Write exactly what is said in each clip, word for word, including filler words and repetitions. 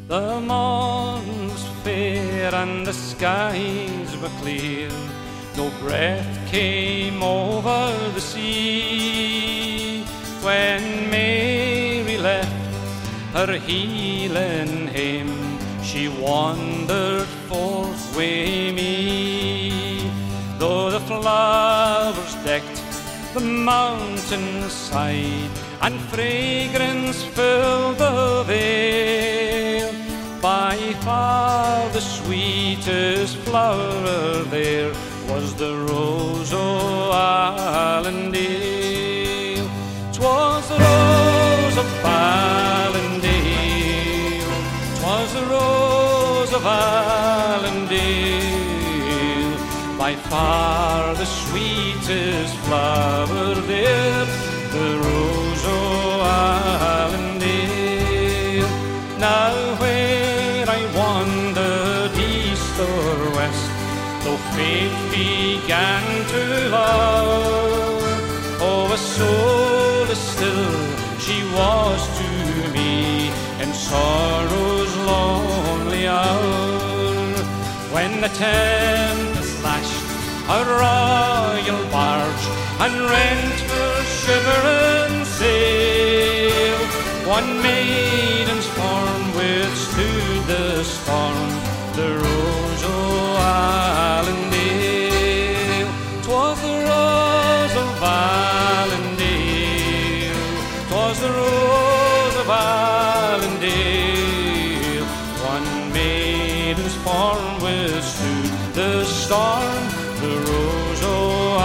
The morn was fair and the skies were clear. No breath came over the sea when Mary left her healing hymn. She wandered forth wi' me. Though the flowers decked the mountainside and fragrance filled the vale, by far the sweetest flower there was the rose o' Allendale. 'Twas the rose of Allendale, 'twas the rose of Allendale, by far the sweetest flower there, the rose o' Allendale. Now where I wandered east or west, though fate began to love, oh, a soul as still she was to me in sorrow's lonely hour. When the tempest lashed a royal barge and rent her shivering sail, one maiden's form withstood the storm, the rose o' Allendale. 'Twas the rose of Allendale, 'twas the rose of Allendale. One maiden's form withstood the storm, the rose o'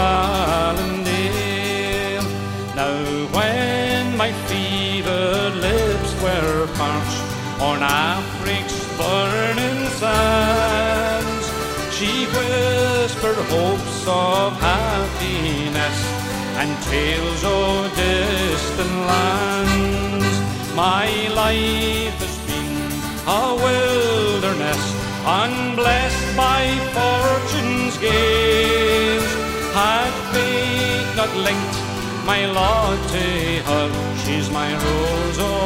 Allendale. Now when my fevered lips were parched on Afric's burning sands, she whispered hopes of happiness and tales of distant lands. My life has been a wilderness, unblessed by fortune's gales. Had fate not linked my lot to her, she's my rose o'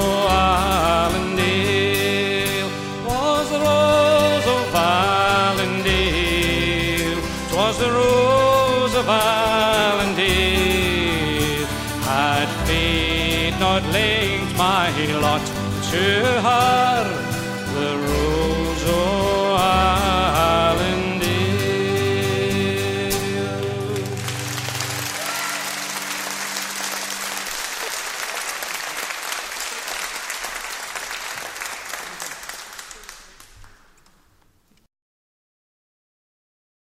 Allendale. 'Twas the rose of Allendale, 'twas the rose of Allendale. Had fate not linked my lot to her, the rose of